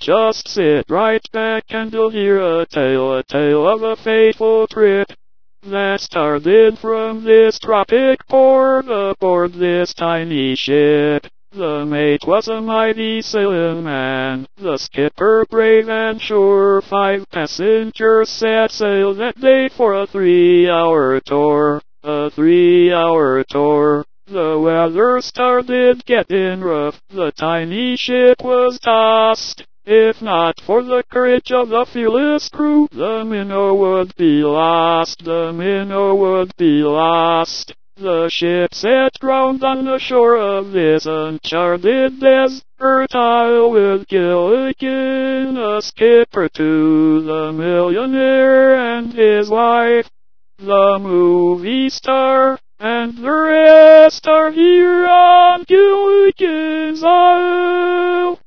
Just sit right back and you'll hear a tale of a fateful trip that started from this tropic port aboard this tiny ship. The mate was a mighty sailing man, the skipper brave and sure. 5 passengers set sail that day for a 3-hour tour. A 3-hour tour. The weather started getting rough, the tiny ship was tossed. If not for the courage of the fearless crew, the Minnow would be lost, the Minnow would be lost. The ship set ground on the shore of this uncharted desert isle with Gilligan, a skipper to the millionaire and his wife, the movie star, and the rest are here on Gilligan's Isle.